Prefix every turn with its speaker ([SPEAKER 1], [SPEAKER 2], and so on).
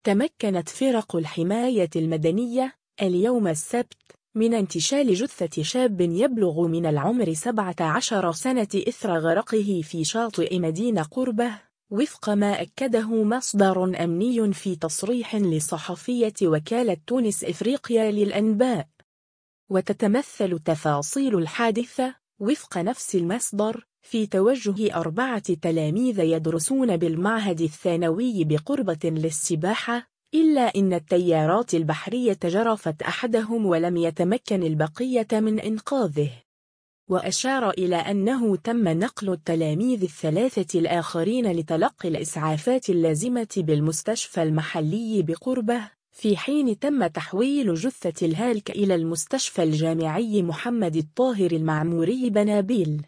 [SPEAKER 1] تمكنت فرق الحماية المدنية اليوم السبت من انتشال جثة شاب يبلغ من العمر 17 سنة إثر غرقه في شاطئ مدينة قربة، وفق ما أكده مصدر أمني في تصريح لصحفية وكالة تونس إفريقيا للأنباء. وتتمثل تفاصيل الحادثة وفق نفس المصدر في توجه 4 تلاميذ يدرسون بالمعهد الثانوي بقربة للسباحة، إلا إن التيارات البحرية جرفت أحدهم ولم يتمكن البقية من إنقاذه. وأشار إلى أنه تم نقل التلاميذ الثلاثة الآخرين لتلقي الإسعافات اللازمة بالمستشفى المحلي بقربة، في حين تم تحويل جثة الهالك إلى المستشفى الجامعي محمد الطاهر المعموري بنابل.